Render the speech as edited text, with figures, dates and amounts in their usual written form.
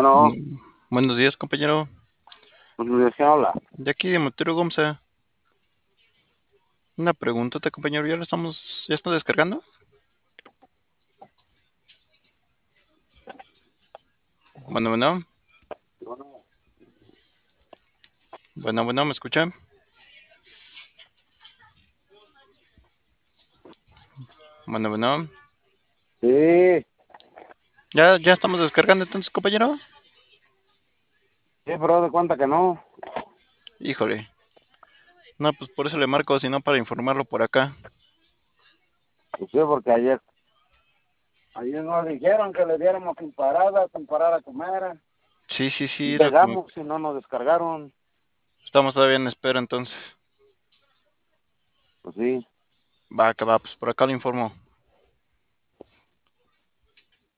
Bueno, Buenos días, compañero. ¿de quién habla? De aquí de Montero Gomza. Una preguntota, compañero. ¿Ya está descargando? Bueno, bueno. Bueno, Bueno, ¿me escucha? Bueno. sí, ¿Ya estamos descargando entonces, compañero? sí, pero de cuenta que no. Híjole. No, pues por eso le marco, sino para informarlo por acá. Pues sí, porque ayer nos dijeron que le diéramos sin parar a comer. Sí, lo que me... Llegamos y no nos descargaron. Estamos todavía en espera entonces. Pues sí. Va, que va, pues por acá lo informo.